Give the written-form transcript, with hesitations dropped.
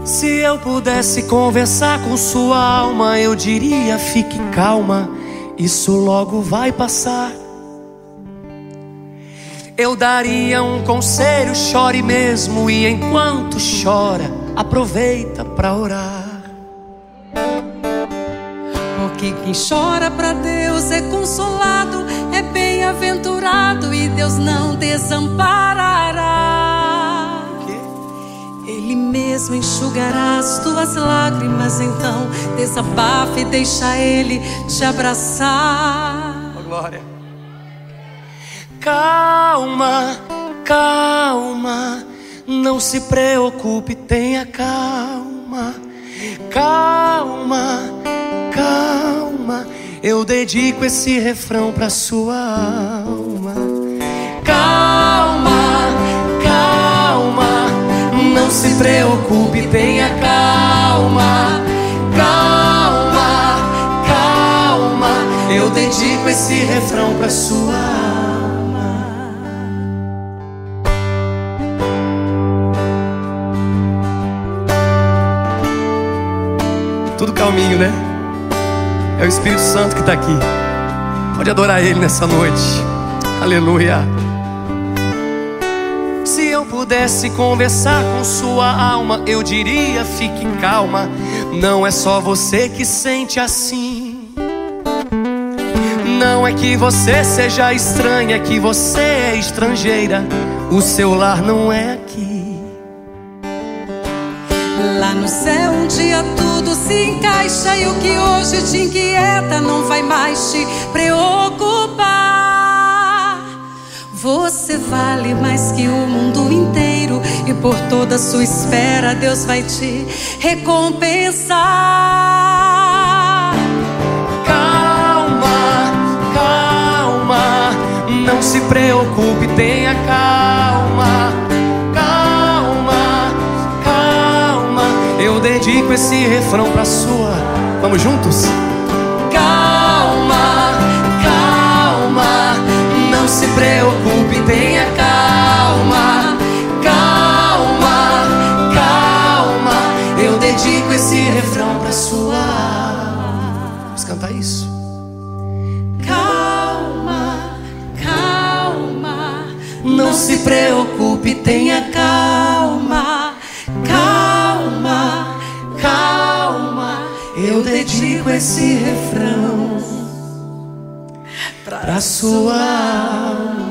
Se eu pudesse conversar com sua alma, eu diria: fique calma, isso logo vai passar. Eu daria um conselho: chore mesmo, e enquanto chora, aproveita pra orar. Porque quem chora pra Deus é consolado, é bem-aventurado, e Deus não desamparará. Ele mesmo enxugará as tuas lágrimas, então desabafa e deixa Ele te abraçar. Oh, glória. Calma, calma, não se preocupe, tenha calma. Calma, calma, eu dedico esse refrão pra sua alma. Calma, calma, não se preocupe, tenha calma. Calma, calma, eu dedico esse refrão pra sua alma. Tudo calminho, né? É o Espírito Santo que tá aqui. Pode adorar Ele nessa noite. Aleluia. Se eu pudesse conversar com sua alma, eu diria: fique calma, não é só você que sente assim. Não é que você seja estranha, é que você é estrangeira. O seu lar não é aqui. Lá no céu um dia tudo se encaixa, e o que hoje te inquieta não vai mais te preocupar. Você vale mais que o mundo inteiro, e por toda a sua espera Deus vai te recompensar. Calma, calma, não se preocupe, tenha calma. Calma, calma, eu dedico esse refrão pra sua. Vamos juntos? Calma, calma, não se preocupe, tenha calma. Calma, calma, eu dedico esse refrão pra sua alma. Vamos cantar isso? Calma, calma, Não se preocupe, tenha calma. calma, Calma, eu dedico esse refrão pra sua alma.